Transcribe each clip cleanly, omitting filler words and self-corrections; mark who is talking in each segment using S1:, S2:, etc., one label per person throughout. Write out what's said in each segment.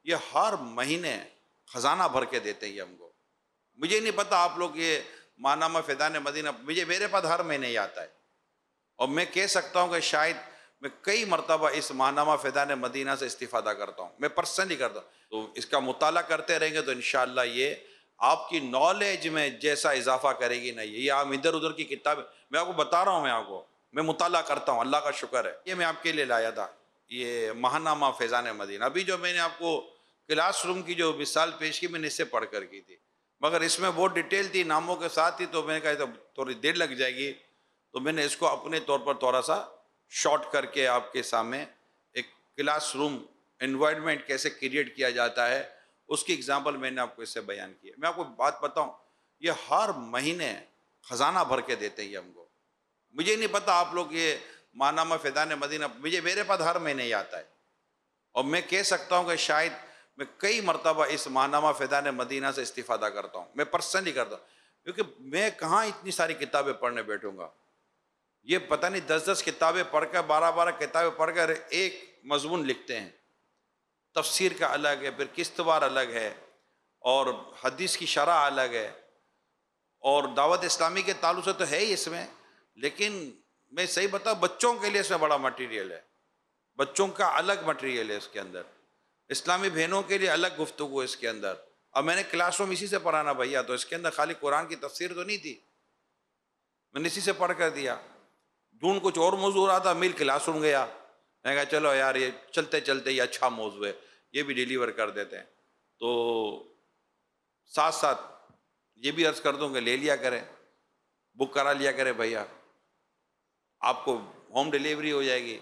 S1: یہ ہر مہینے خزانہ بھر کے دیتے ہیں یہ ہم کو. مجھے نہیں پتا آپ لوگ یہ ماہنامہ فیضان مدینہ میرے پاس ہر مہینے ہی آتا ہے، اور میں کہہ سکتا ہوں کہ شاید میں کئی مرتبہ اس ماہنامہ فیضان مدینہ سے استفادہ کرتا ہوں، میں پرسنلی کرتا ہوں. تو اس کا مطالعہ کرتے رہیں گے تو انشاءاللہ یہ آپ کی نالج میں جیسا اضافہ کرے گی نا. یہ آپ ادھر ادھر کی کتابیں میں آپ کو بتا رہا ہوں، میں مطالعہ کرتا ہوں، اللہ کا شکر ہے. یہ میں آپ کے لیے لایا تھا یہ ماہنامہ فیضان مدینہ. ابھی جو میں نے آپ کو کلاس روم کی جو مثال پیش کی میں نے اس سے پڑھ کر کی تھی، مگر اس میں بہت ڈیٹیل تھی ناموں کے ساتھ ہی، تو میں نے کہا تھوڑی دیر لگ جائے گی، تو میں نے اس کو اپنے طور پر تھوڑا سا شارٹ کر کے آپ کے سامنے ایک کلاس روم انوائرمنٹ کیسے کریٹ کیا جاتا ہے اس کی اگزامپل میں نے آپ کو اس سے بیان کی ہے. میں آپ کو بات بتاؤں، یہ ہر مہینے خزانہ بھر کے دیتے ہیں یہ ہم کو. مجھے نہیں پتا آپ لوگ یہ ماہنامہ فیضان مدینہ میرے پاس ہر مہینے ہی آتا ہے، اور میں کہہ سکتا ہوں کہ شاید میں کئی مرتبہ اس ماہنامہ فیضان مدینہ سے استفادہ کرتا ہوں، میں پرسنلی کرتا ہوں. کیونکہ میں کہاں اتنی ساری کتابیں پڑھنے بیٹھوں گا، یہ پتہ نہیں 10 کتابیں پڑھ کر 12 کتابیں پڑھ کر ایک مضمون لکھتے ہیں. تفسیر کا الگ ہے، پھر قسطوار الگ ہے، اور حدیث کی شرح الگ ہے، اور دعوت اسلامی کے تعلق سے تو ہے ہی اس میں، لیکن میں صحیح بتاؤں بچوں کے لیے اس میں بڑا مٹیریل ہے، بچوں کا الگ مٹیریل ہے اس کے اندر، اسلامی بہنوں کے لیے الگ گفتگو ہے اس کے اندر. اب میں نے کلاس روم اسی سے پڑھانا بھیا، تو اس کے اندر خالی قرآن کی تفسیر تو نہیں تھی، میں نے اسی سے پڑھ کر دیا. ڈھونڈ کچھ اور موضوع رہا تھا، میل کلاس روم گیا، میں کہا چلو یار یہ چلتے چلتے یہ اچھا موضوع ہے، یہ بھی ڈیلیور کر دیتے ہیں. تو ساتھ ساتھ یہ بھی عرض کر دوں کہ لے لیا کریں، بک کرا لیا کریں بھیا، آپ کو ہوم ڈیلیوری ہو جائے گی.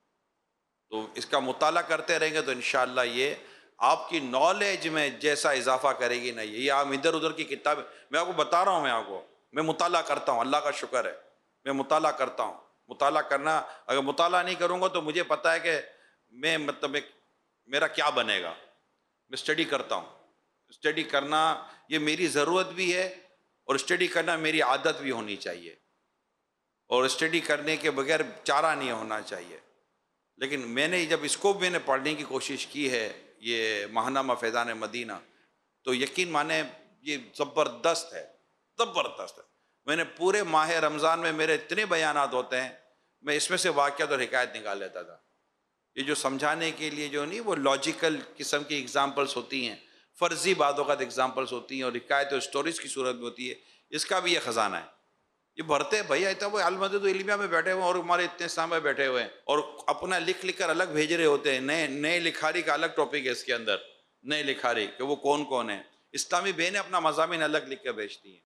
S1: تو اس کا مطالعہ کرتے رہیں گے تو انشاءاللہ یہ آپ کی نالج میں جیسا اضافہ کرے گی نا. یہ آپ ادھر ادھر کی کتابیں میں آپ کو بتا رہا ہوں، میں مطالعہ کرتا ہوں، اللہ کا شکر ہے میں مطالعہ کرتا ہوں. مطالعہ کرنا، اگر مطالعہ نہیں کروں گا تو مجھے پتا ہے کہ میں میرا کیا بنے گا. میں اسٹڈی کرتا ہوں، اسٹڈی کرنا یہ میری ضرورت بھی ہے، اور اسٹڈی کرنا میری عادت بھی ہونی چاہیے، اور اسٹڈی کرنے کے بغیر چارہ نہیں ہونا چاہیے. لیکن میں نے جب اس کو میں نے پڑھنے کی کوشش کی ہے یہ ماہنامہ فیضان مدینہ، تو یقین مانے یہ زبردست ہے، زبردست ہے. میں نے پورے ماہ رمضان میں میرے اتنے بیانات ہوتے ہیں، میں اس میں سے واقعات اور حکایت نکال لیتا تھا. یہ جو سمجھانے کے لیے جو نہیں وہ لاجیکل قسم کی اگزامپلس ہوتی ہیں، فرضی بعض اوقات اگزامپلس ہوتی ہیں، اور حکایت اور اسٹوریز کی صورت میں ہوتی ہے، اس کا بھی یہ خزانہ ہے. یہ بھرتے بھیا اتنا وہ المدد علمیہ میں بیٹھے ہوئے ہیں، اور ہمارے اتنے سامنے بیٹھے ہوئے ہیں، اور اپنا لکھ کر الگ بھیج رہے ہوتے ہیں. نئے لکھاری کا الگ ٹاپک ہے اس کے اندر، نئے لکھاری کہ وہ کون ہے. اسلامی بہنیں اپنا مضامین الگ لکھ کے بھیجتی ہیں.